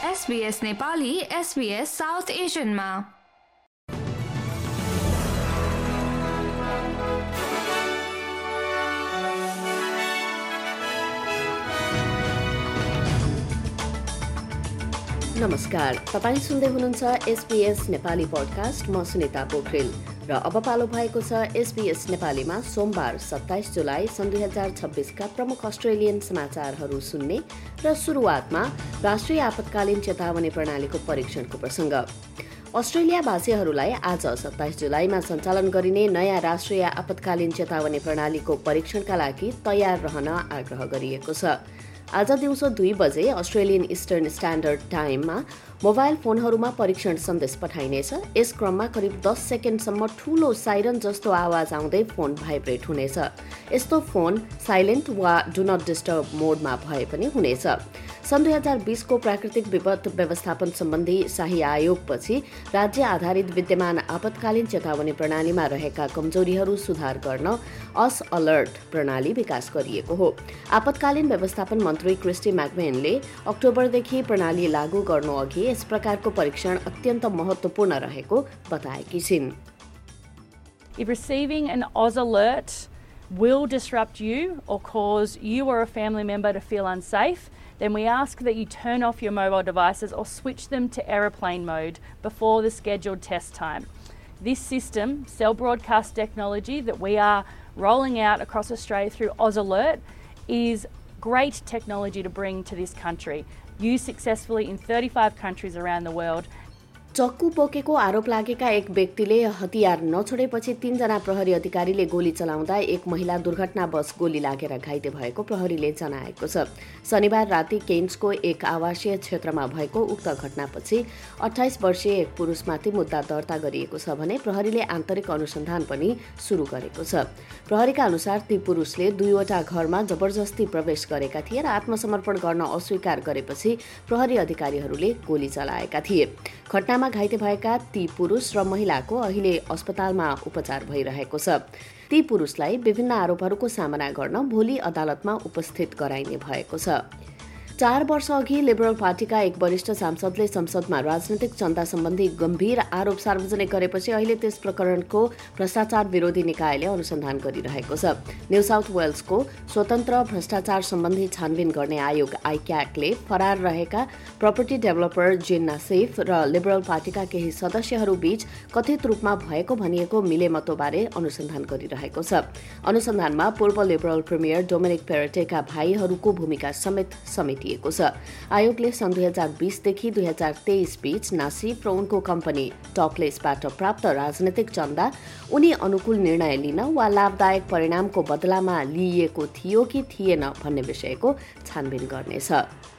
SBS Nepali SBS south एसियनमा। नमस्कार, तपाईं सुन्दै हुनुहुन्छ SBS नेपाली पोडकास्ट। म सुनिता पोखरेल र अब पालो भएको छ SBS नेपालीमा सोमबार 27 जुलाई सन् 2026 प्रमुख अस्ट्रेलियन समाचारहरू सुन्ने र सुरुवातमा राष्ट्रिय आपतकालीन चेतावनी प्रणालीको परीक्षणको प्रसंग। अस्ट्रेलियावासीहरूलाई आज 27 जुलाईमा सञ्चालन गरिने नयाँ राष्ट्रिय आपतकालीन चेतावनी प्रणालीको परीक्षणका लागि तयार रहन आग्रह गरिएको छ। आज दिउँसो 2 बजे अस्ट्रेलियन इस्टर्न स्ट्यान्डर्ड टाइममा मोबाइल फोनहरूमा परीक्षण सन्देश पठाइनेछ। यस क्रममा करिब 10 सेकेन्डसम्म ठूलो साइरन जस्तो आवाज आउँदै फोन भाइब्रेट हुनेछ। यस्तो फोन साइलेन्ट वा डु नट डिस्टर्ब मोडमा भए पनि हुनेछ। सन् 2020 को प्राकृतिक विपद व्यवस्थापन सम्बन्धी शाही आयोगपछि राज्य आधारित विद्यमान आपतकालीन चेतावनी प्रणालीमा रहेका कमजोरीहरू सुधार गर्न अस अलर्ट प्रणाली विकास गरिएको हो। आपतकालीन व्यवस्थापन मन्त्री क्रिस्टी मैकवेनले अक्टोबरदेखि प्रणाली लागू गर्नु अघि यस प्रकारको परीक्षण अत्यन्त महत्त्वपूर्ण रहेको बताएकी छिन्। If receiving an Oz alert will disrupt you or cause you or a family member to feel unsafe, then we ask that you turn off your mobile devices or switch them to aeroplane mode before the scheduled test time. This system, cell broadcast technology that we are rolling out across Australia through Oz Alert, is great technology to bring to this country, used successfully in 35 countries around the world. चक्कु बोकेको आरोप लागेका एक व्यक्तिले हतियार नछोडेपछि 3 जना प्रहरी अधिकारीले गोली चलाउँदा एक महिला दुर्घटनावश गोली लागेर घाइते भएको प्रहरीले जनाएको छ। शनिबार राति केन्सको एक आवासीय क्षेत्रमा भएको उक्त घटनापछि 28 वर्षीय एक पुरुषमाथि मुद्दा दर्ता गरिएको छ भने प्रहरीले आन्तरिक अनुसन्धान पनि सुरु गरेको छ। प्रहरीका अनुसार ती पुरुषले 2वटा घरमा जबरजस्ती प्रवेश गरेका थिए र आत्मसमर्पण गर्न अस्वीकार गरेपछि प्रहरी अधिकारीहरूले गोली चलाएका थिए। घटनामा घाइते भएका ती पुरुष र महिलाको अहिले अस्पतालमा उपचार भइरहेको छ। ती पुरुषलाई विभिन्न आरोपहरूको सामना गर्न भोलि अदालतमा उपस्थित गराइने भएको छ। 4 वर्ष अघि लिबरल पार्टीका एक वरिष्ठ सांसदले संसदमा राजनीतिक चन्दा सम्बन्धी गम्भीर आरोप सार्वजनिक गरेपछि अहिले त्यस प्रकरणको भ्रष्टाचार विरोधी निकायले अनुसन्धान गरिरहेको छ। न्यू साउथ वेल्सको स्वतन्त्र भ्रष्टाचार सम्बन्धी छानबिन गर्ने आयोग आइक्याकले फरार रहेका प्रपर्टी डेभलपर जिन नासिफ र लिबरल पार्टीका केही सदस्यहरू बीच कथित रूपमा भएको भनिएको मिलेमतोबारे अनुसन्धान गरिरहेको छ। अनुसन्धानमा पूर्व लिबरल प्रिमियर डोमिनिक पेरेटेका भाइहरूको भूमिका समेत आयोगले सन् 2020 देखि 2023 बीच नासिफ र उनको कम्पनी टपलेसबाट प्राप्त राजनीतिक चन्दा उनी अनुकूल निर्णय लिन वा लाभदायक परिणामको बदलामा लिइएको थियो कि थिएन भन्ने विषयको छानबिन गर्नेछ।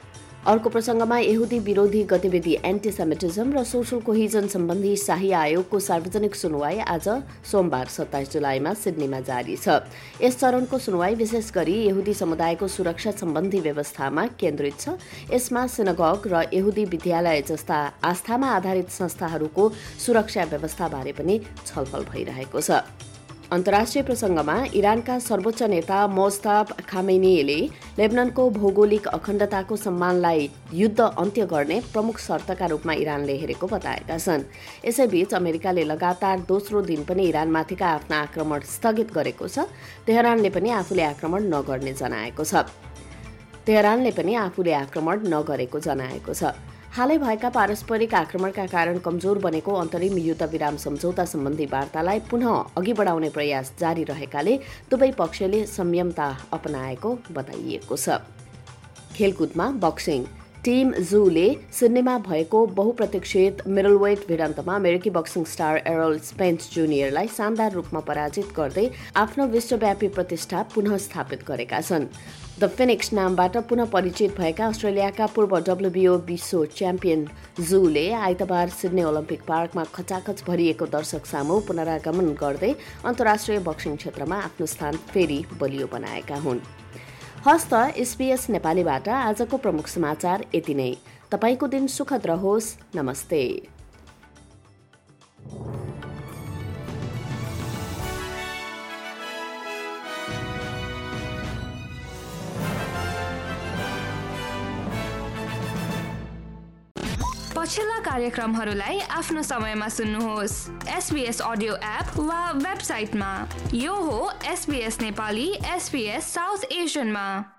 अर्को प्रसंगमा यहुदी विरोधी गतिविधि एन्टिसेमिटिजम र सोशल कोहिजन सम्बन्धी शाही आयोगको सार्वजनिक सुनवाई आज सोमबार 27 जुलाईमा सिडनीमा जारी छ। यस चरणको सुनवाई विशेष गरी यहुदी समुदायको सुरक्षा सम्बन्धी व्यवस्थामा केन्द्रित छ। यसमा सिनागोग र यहुदी विद्यालय जस्ता आस्थामा आधारित संस्थाहरूको सुरक्षा व्यवस्थाबारे पनि छलफल भइरहेको छ। अन्तर्राष्ट्रिय प्रसंगमा इरानका सर्वोच्च नेता मोज्तबा खामेनीले लेबननको भौगोलिक अखण्डताको सम्मानलाई युद्ध अन्त्य गर्ने प्रमुख शर्तका रूपमा इरानले हेरेको बताएका छन्। यसैबीच अमेरिकाले लगातार दोस्रो दिन पनि इरानमाथिका आफ्ना आक्रमण स्थगित गरेको छ। तेहरानले पनि आफूले आक्रमण नगरेको जनाएको छ। हालै भएका पारस्परिक आक्रमणका कारण कमजोर बनेको अन्तरिम युद्ध विराम सम्झौता सम्बन्धी वार्तालाई पुनः अघि बढाउने प्रयास जारी रहेकाले दुवै पक्षले संयमता अपनाएको बताइएको छ। खेलकुदमा बक्सिङ टिम जूले सिडनीमा भएको बहुप्रतीक्षित मिडलवेट भिडन्तमा अमेरिकी बक्सिङ स्टार एरल स्पेन्स जुनियरलाई शानदार रूपमा पराजित गर्दै आफ्नो विश्वव्यापी प्रतिष्ठा पुनः स्थापित गरेका छन्। द फिनिक्स नामबाट पुनः परिचित भएका अस्ट्रेलियाका पूर्व WBO विश्व च्याम्पियन जूले आइतबार सिडनी ओलम्पिक पार्कमा खचाखच भरिएको दर्शक सामु पुनरागमन गर्दै अन्तर्राष्ट्रिय बक्सिङ क्षेत्रमा आफ्नो स्थान फेरि बलियो बनाएका हुन्। हस्त SBS नेपालीबाट आजको प्रमुख समाचार यति नै। तपाईको दिन सुखद रहोस्। नमस्ते। पछिल्ला कार्यक्रमहरूलाई आफ्नो समयमा सुन्नुहोस् SBS अडियो एप वा वेबसाइटमा। यो हो SBS नेपाली SBS साउथ एसियनमा।